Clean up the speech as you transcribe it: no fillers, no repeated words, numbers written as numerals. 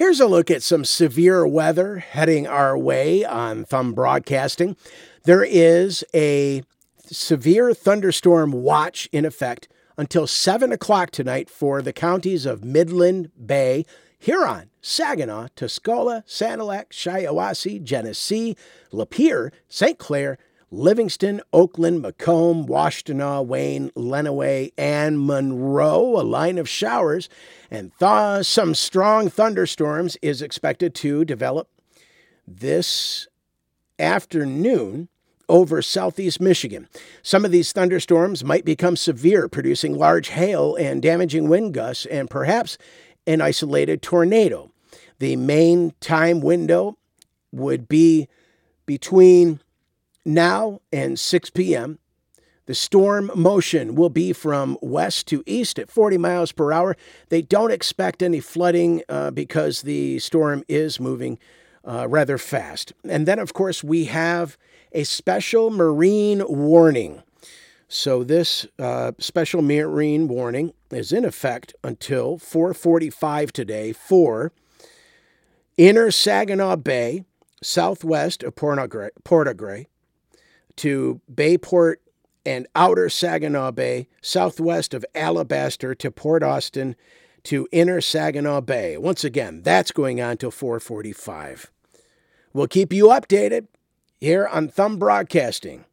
Here's a look at some severe weather heading our way on Thumb Broadcasting. There is a severe thunderstorm watch in effect until 7 o'clock tonight for the counties of Midland Bay, Huron, Saginaw, Tuscola, Sanilac, Shiawassee, Genesee, Lapeer, St. Clair, Livingston, Oakland, Macomb, Washtenaw, Wayne, Lenawee, and Monroe. A line of showers and some strong thunderstorms is expected to develop this afternoon over southeast Michigan. Some of these thunderstorms might become severe, producing large hail and damaging wind gusts and perhaps an isolated tornado. The main time window would be between now and 6 p.m. The storm motion will be from west to east at 40 miles per hour. They don't expect any flooding because the storm is moving rather fast. And then, of course, we have a special marine warning. So this special marine warning is in effect until 4:45 today for Inner Saginaw Bay, southwest of Port-au-Gray, to Bayport and Outer Saginaw Bay, southwest of Alabaster to Port Austin to Inner Saginaw Bay. Once again, that's going on till 4:45. We'll keep you updated here on Thumb Broadcasting.